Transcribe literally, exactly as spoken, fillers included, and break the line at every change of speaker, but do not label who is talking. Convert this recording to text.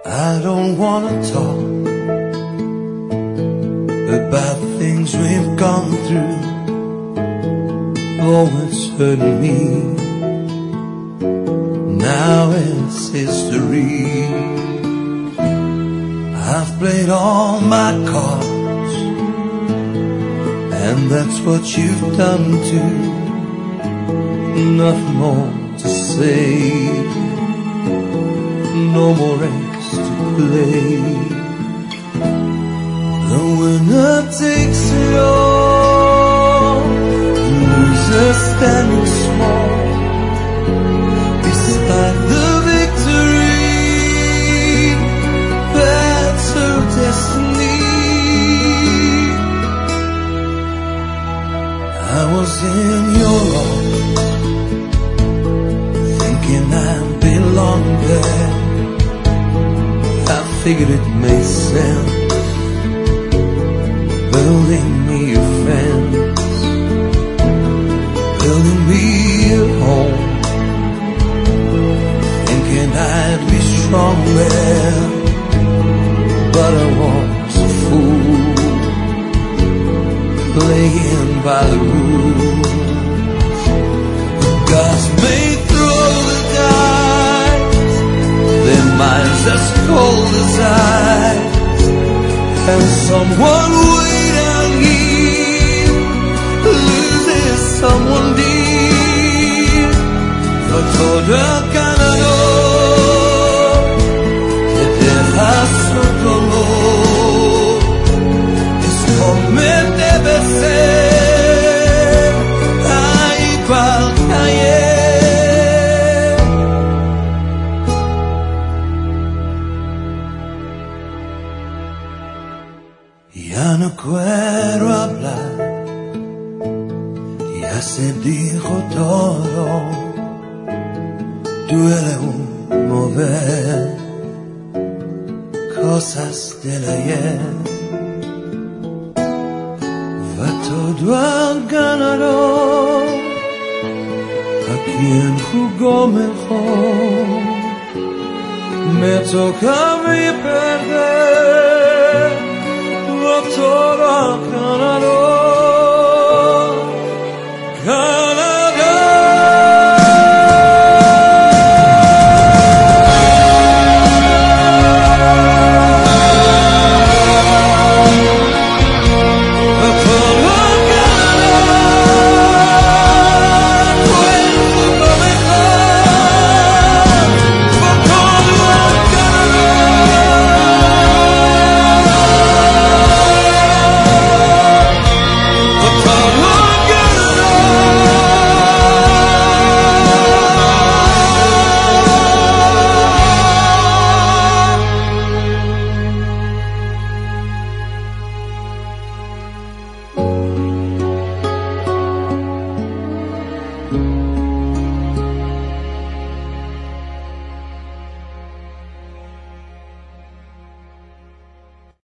I don't wanna talk about things we've gone through. Oh, it's hurting me. Now it's history. I've played all my cards, and that's what you've done too. Nothing more to say, no more race to play. The winner takes it all, the loser standing small beside the victory. That's her destiny. I was in your arms, thinking I belonged there. I figured it made sense, building me a fence, building me a home, thinking I'd be strong there. But I was a fool, playing by the rules. The gods may throw the dice, their minds as cold as ice, and someone way down here loses someone dear. For todo ganado te dejas un dolor, es como debe ser, igual que ayer. Ya no quiero hablar, ya se dijo todo. Duele un mover cosas del ayer. Va todo al ganador, a quien jugó mejor. Me toca a mí perder, va todo al ganador.